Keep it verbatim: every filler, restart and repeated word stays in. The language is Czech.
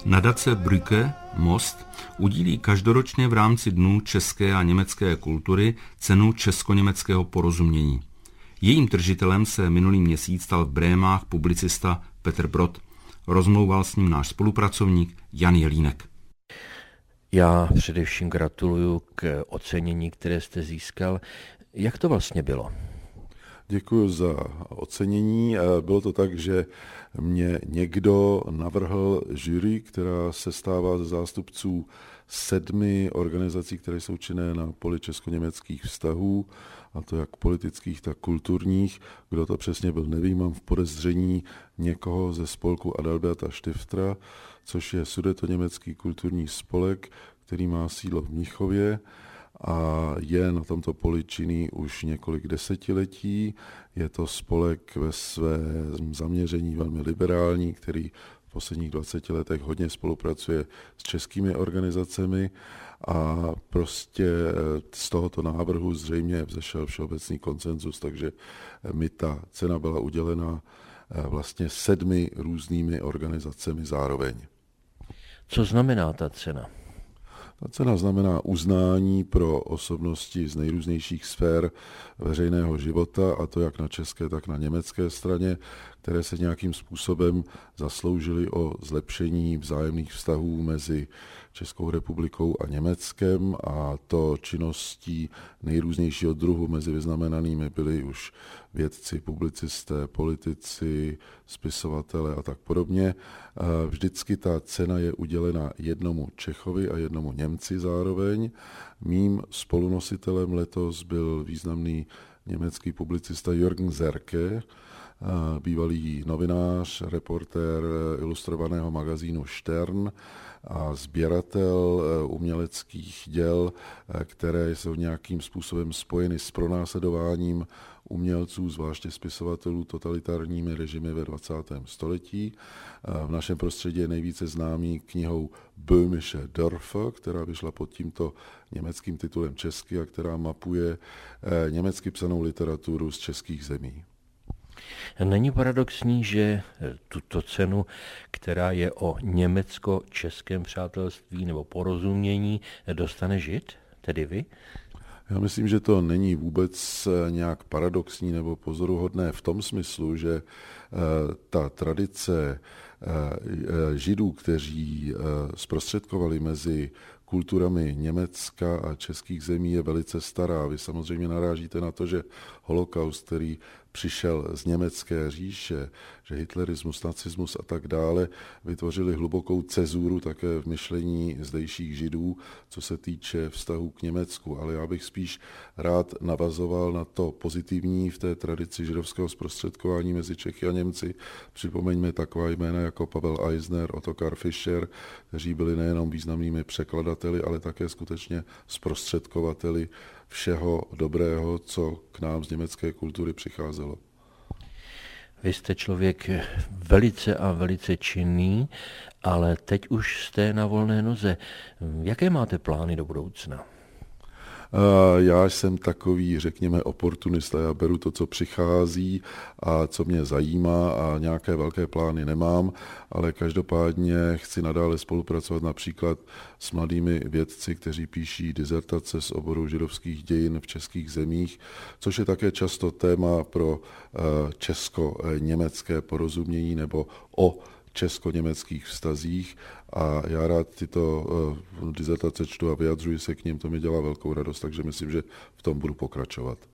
Nadace Brücke, Most, udílí každoročně v rámci Dnů české a německé kultury cenu česko-německého porozumění. Jejím držitelem se minulý měsíc stal v Brémách publicista Petr Brod. Rozmlouval s ním náš spolupracovník Jan Jelínek. Já především gratuluju k ocenění, které jste získal. Jak to vlastně bylo? Děkuji za ocenění. Bylo to tak, že mě někdo navrhl jury, která se stává ze zástupců sedmi organizací, které jsou činné na poli česko-německých vztahů, a to jak politických, tak kulturních. Kdo to přesně byl, nevím, mám v podezření někoho ze spolku Adalberta Stiftera, což je sudetoněmecký kulturní spolek, který má sídlo v Mnichově a je na tomto poli činný už několik desetiletí. Je to spolek ve svém zaměření velmi liberální, který v posledních dvaceti letech hodně spolupracuje s českými organizacemi a prostě z tohoto návrhu zřejmě vzešel všeobecný konsenzus, takže mi ta cena byla udělena vlastně sedmi různými organizacemi zároveň. Co znamená ta cena? Ta cena znamená uznání pro osobnosti z nejrůznějších sfér veřejného života, a to jak na české, tak na německé straně, které se nějakým způsobem zasloužily o zlepšení vzájemných vztahů mezi Českou republikou a Německem, a to činností nejrůznějšího druhu. Mezi vyznamenanými byli už vědci, publicisté, politici, spisovatelé a tak podobně. Vždycky ta cena je udělena jednomu Čechovi a jednomu Němci zároveň. Mým spolunositelem letos byl významný německý publicista Jürgen Serke, bývalý novinář, reportér ilustrovaného magazínu Stern a sběratel uměleckých děl, které jsou nějakým způsobem spojeny s pronásledováním umělců, zvláště spisovatelů, totalitárními režimy ve dvacátém století. V našem prostředí je nejvíce známý knihou Böhmische Dörfer, která vyšla pod tímto německým titulem česky a která mapuje německy psanou literaturu z českých zemí. Není paradoxní, že tuto cenu, která je o německo-českém přátelství nebo porozumění, dostane Žid, tedy vy? Já myslím, že to není vůbec nějak paradoxní nebo pozoruhodné v tom smyslu, že ta tradice Židů, kteří zprostředkovali mezi kulturami Německa a českých zemí, je velice stará. Vy samozřejmě narážíte na to, že holokaust, který přišel z německé říše, že hitlerismus, nacismus a tak dále vytvořili hlubokou cezuru také v myšlení zdejších Židů, co se týče vztahu k Německu. Ale já bych spíš rád navazoval na to pozitivní v té tradici židovského zprostředkování mezi Čechy a Němci. Připomeňme taková jména jako Pavel Eisner, Ottokar Fischer, kteří byli nejenom významnými překladateli, ale také skutečně zprostředkovateli všeho dobrého, co k nám z německé kultury přicházelo. Vy jste člověk velice a velice činný, ale teď už jste na volné noze. Jaké máte plány do budoucna? Já jsem takový, řekněme, oportunista. Já beru to, co přichází a co mě zajímá, a nějaké velké plány nemám, ale každopádně chci nadále spolupracovat například s mladými vědci, kteří píší dizertace z oboru židovských dějin v českých zemích, což je také často téma pro česko-německé porozumění nebo o česko-německých vztazích, a já rád tyto uh, dizertace čtu a vyjadřuji se k nim, to mi dělá velkou radost, takže myslím, že v tom budu pokračovat.